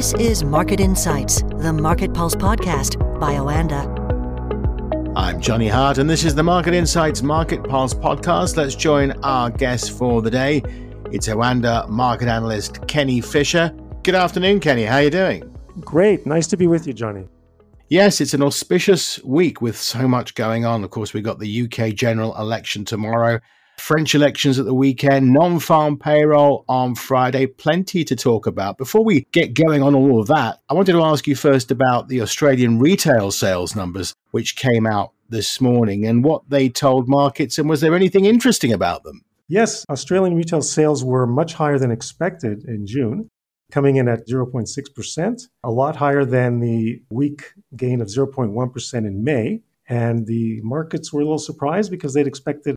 This is Market Insights, the Market Pulse podcast by Oanda. I'm Johnny Hart, and this is the Market Insights Market Pulse podcast. Let's join our guest for the day. It's Oanda market analyst Kenny Fisher. Good afternoon, Kenny. How are you doing? Great. Nice to be with you, Johnny. Yes, it's an auspicious week with so much going on. Of course, we've got the UK general election tomorrow, French elections at the weekend, non-farm payroll on Friday, plenty to talk about. Before we get going on all of that, I wanted to ask you first about the Australian retail sales numbers, which came out this morning, and what they told markets, and was there anything interesting about them? Yes, Australian retail sales were much higher than expected in June, coming in at 0.6%, a lot higher than the week gain of 0.1% in May. And the markets were a little surprised because they'd expected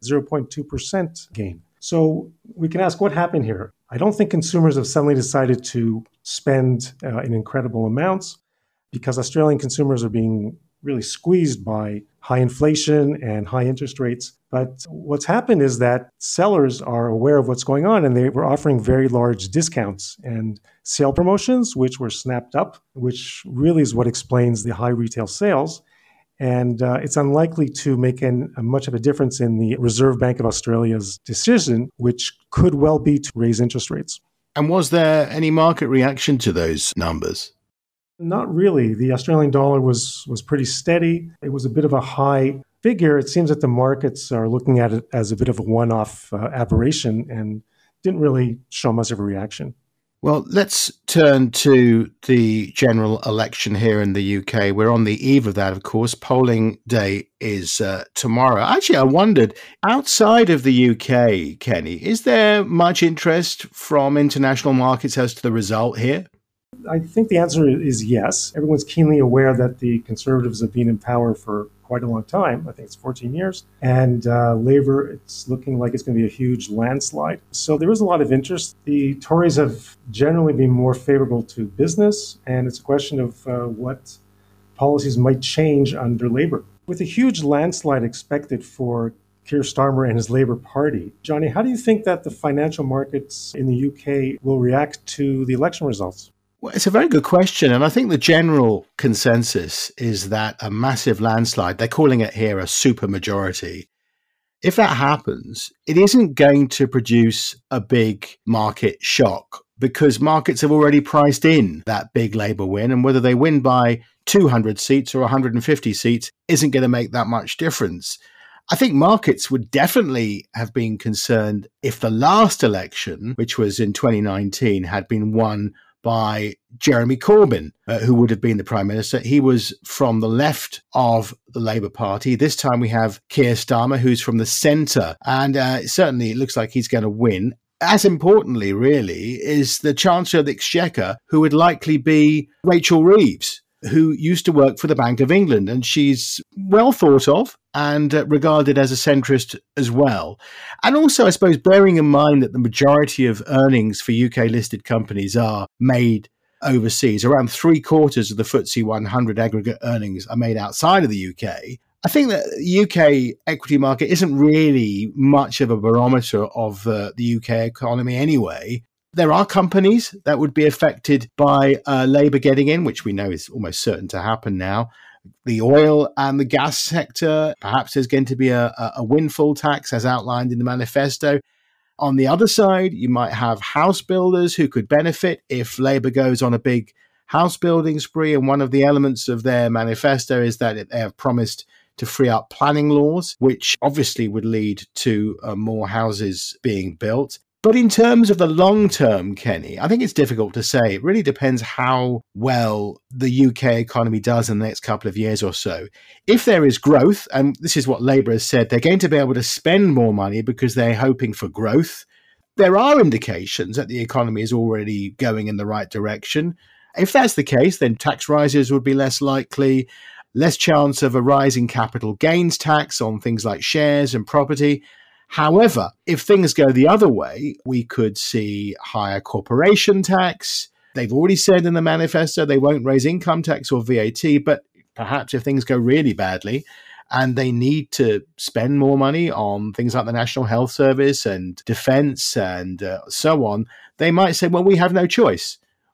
0.2% gain. So we can ask what happened here. I don't think consumers have suddenly decided to spend in incredible amounts because Australian consumers are being really squeezed by high inflation and high interest rates. But what's happened is that sellers are aware of what's going on, and they were offering very large discounts and sale promotions, which were snapped up, which really is what explains the high retail sales. And it's unlikely to make much of a difference in the Reserve Bank of Australia's decision, which could well be to raise interest rates. And was there any market reaction to those numbers? Not really. The Australian dollar was pretty steady. It was a bit of a high figure. It seems that the markets are looking at it as a bit of a one-off aberration and didn't really show much of a reaction. Well, let's turn to the general election here in the UK. We're on the eve of that, of course. Polling day is tomorrow. Actually, I wondered, outside of the UK, Kenny, is there much interest from international markets as to the result here? I think the answer is yes. Everyone's keenly aware that the Conservatives have been in power for quite a long time. I think it's 14 years. And Labour, it's looking like it's going to be a huge landslide. So there is a lot of interest. The Tories have generally been more favorable to business, and it's a question of what policies might change under Labour. With a huge landslide expected for Keir Starmer and his Labour Party, Johnny, how do you think that the financial markets in the UK will react to the election results? Well, it's a very good question. And I think the general consensus is that a massive landslide, they're calling it here a supermajority. If that happens, it isn't going to produce a big market shock because markets have already priced in that big Labour win. And whether they win by 200 seats or 150 seats isn't going to make that much difference. I think markets would definitely have been concerned if the last election, which was in 2019, had been won by Jeremy Corbyn, who would have been the Prime Minister. He was from the left of the Labour Party. This time we have Keir Starmer, who's from the centre, and certainly it looks like he's going to win. As importantly, really, is the Chancellor of the Exchequer, who would likely be Rachel Reeves, who used to work for the Bank of England, and she's well thought of and regarded as a centrist as well. And also, I suppose, bearing in mind that the majority of earnings for UK-listed companies are made overseas, around 3/4 of the FTSE 100 aggregate earnings are made outside of the UK. I think that the UK equity market isn't really much of a barometer of the UK economy anyway. There are companies that would be affected by Labour getting in, which we know is almost certain to happen now. The oil and the gas sector, perhaps there's going to be a windfall tax as outlined in the manifesto. On the other side, you might have house builders who could benefit if Labour goes on a big house building spree. And one of the elements of their manifesto is that they have promised to free up planning laws, which obviously would lead to more houses being built. But in terms of the long term, Kenny, I think it's difficult to say. It really depends how well the UK economy does in the next couple of years or so. If there is growth, and this is what Labour has said, they're going to be able to spend more money because they're hoping for growth. There are indications that the economy is already going in the right direction. If that's the case, then tax rises would be less likely, less chance of a rising capital gains tax on things like shares and property. However, if things go the other way, we could see higher corporation tax. They've already said in the manifesto they won't raise income tax or VAT, but perhaps if things go really badly and they need to spend more money on things like the National Health Service and defence and so on, they might say, well, we have no choice.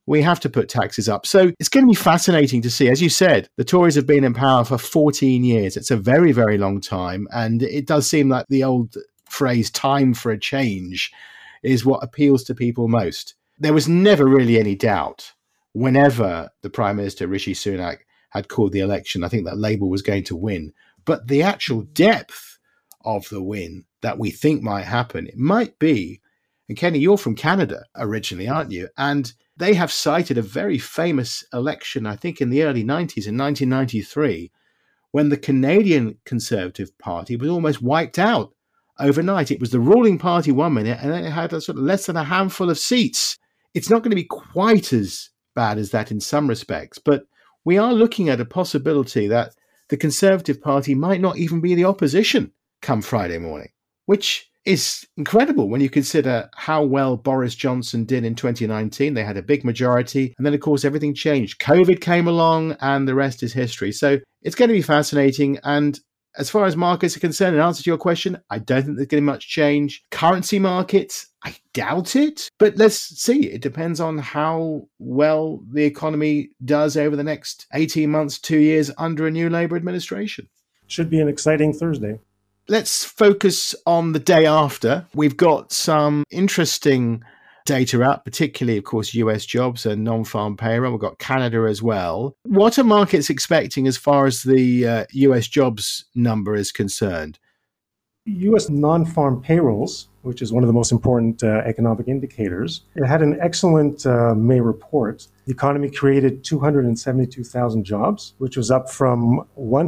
we have to put taxes up. So it's going to be fascinating to see. As you said, the Tories have been in power for 14 years. It's a very, very long time. And it does seem like the old phrase, time for a change, is what appeals to people most. There was never really any doubt whenever the Prime Minister, Rishi Sunak, had called the election, I think that Labour was going to win. But the actual depth of the win that we think might happen, it might be, and Kenny, you're from Canada originally, aren't you? And they have cited a very famous election, I think in the early 90s, in 1993, when the Canadian Conservative Party was almost wiped out overnight. It was the ruling party 1 minute, and then it had a sort of less than a handful of seats. It's not going to be quite as bad as that in some respects, but we are looking at a possibility that the Conservative Party might not even be the opposition come Friday morning, which is incredible when you consider how well Boris Johnson did in 2019. They had a big majority, and then, of course, everything changed. COVID came along, and the rest is history. So it's going to be fascinating. And as far as markets are concerned, in answer to your question, I don't think there's going to be much change. Currency markets, I doubt it. But let's see. It depends on how well the economy does over the next 18 months, 2 years under a new Labour administration. Should be an exciting Thursday. Let's focus on the day after. We've got some interesting data out, particularly, of course, US jobs and non-farm payroll. We've got Canada as well. What are markets expecting as far as the US jobs number is concerned? U.S. non-farm payrolls, which is one of the most important economic indicators, it had an excellent May report. The economy created 272,000 jobs, which was up from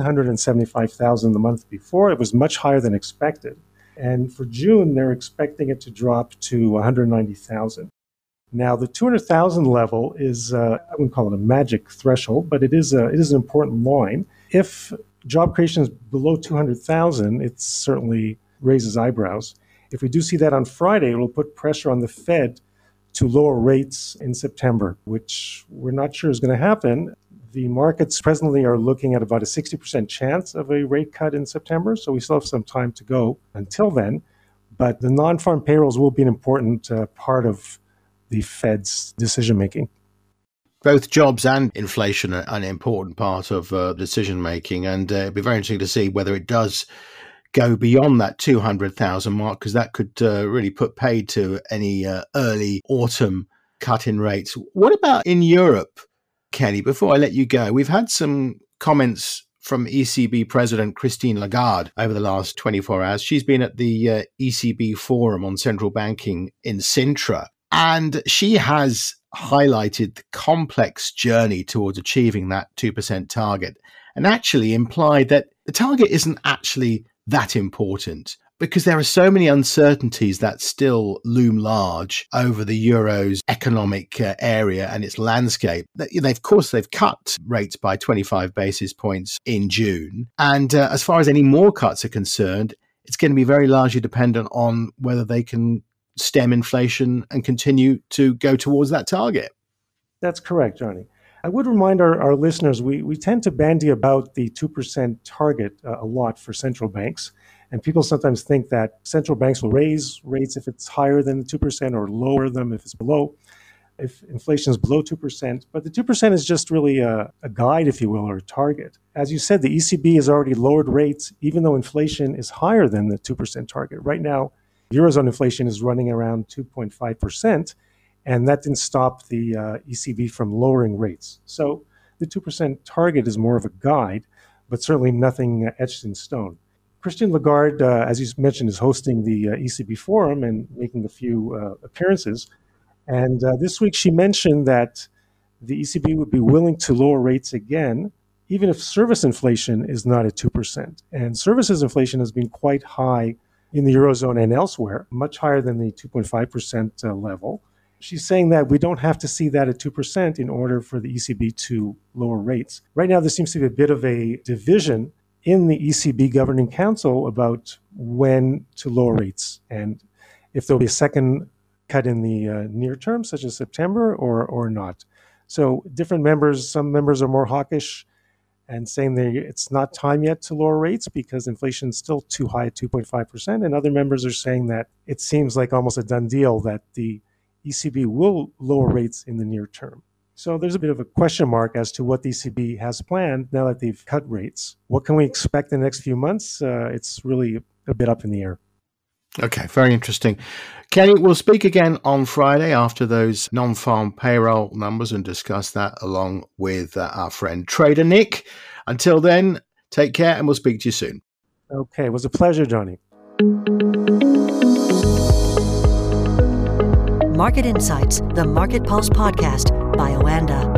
175,000 the month before. It was much higher than expected. And for June, they're expecting it to drop to 190,000. Now, the 200,000 level is, I wouldn't call it a magic threshold, but it is an important line. If job creation is below 200,000, it certainly raises eyebrows. If we do see that on Friday, it will put pressure on the Fed to lower rates in September, which we're not sure is going to happen. The markets presently are looking at about a 60% chance of a rate cut in September, so we still have some time to go until then. But the non-farm payrolls will be an important part of the Fed's decision-making. Both jobs and inflation are an important part of decision-making, and it'd be very interesting to see whether it does go beyond that 200,000 mark, because that could really put paid to any early autumn cut in rates. What about in Europe, Kenny? Before I let you go, we've had some comments from ECB President Christine Lagarde over the last 24 hours. She's been at the ECB Forum on Central Banking in Sintra, and she has highlighted the complex journey towards achieving that 2% target, and actually implied that the target isn't actually that important because there are so many uncertainties that still loom large over the Euro's economic area and its landscape. Of course, they've cut rates by 25 basis points in June. And as far as any more cuts are concerned, it's going to be very largely dependent on whether they can stem inflation and continue to go towards that target. That's correct, Johnny. I would remind our listeners, we tend to bandy about the 2% target a lot for central banks. And people sometimes think that central banks will raise rates if it's higher than the 2% or lower them if it's below, if inflation is below 2%. But the 2% is just really a guide, if you will, or a target. As you said, the ECB has already lowered rates, even though inflation is higher than the 2% target. Right now, Eurozone inflation is running around 2.5%, and that didn't stop the ECB from lowering rates. So the 2% target is more of a guide, but certainly nothing etched in stone. Christine Lagarde, as you mentioned, is hosting the ECB Forum and making a few appearances. And this week she mentioned that the ECB would be willing to lower rates again, even if service inflation is not at 2%. And services inflation has been quite high in the Eurozone and elsewhere, much higher than the 2.5% level. She's saying that we don't have to see that at 2% in order for the ECB to lower rates. Right now, there seems to be a bit of a division in the ECB Governing Council about when to lower rates and if there'll be a second cut in the near term, such as September, or not. So different members, some members are more hawkish and saying that it's not time yet to lower rates because inflation is still too high at 2.5%. And other members are saying that it seems like almost a done deal that the ECB will lower rates in the near term. So there's a bit of a question mark as to what the ECB has planned now that they've cut rates. What can we expect in the next few months? It's really a bit up in the air. Okay, very interesting. Kenny, we'll speak again on Friday after those non-farm payroll numbers and discuss that along with our friend Trader Nick. Until then, take care and we'll speak to you soon. Okay, it was a pleasure, Johnny. Market Insights, the Market Pulse podcast by Oanda.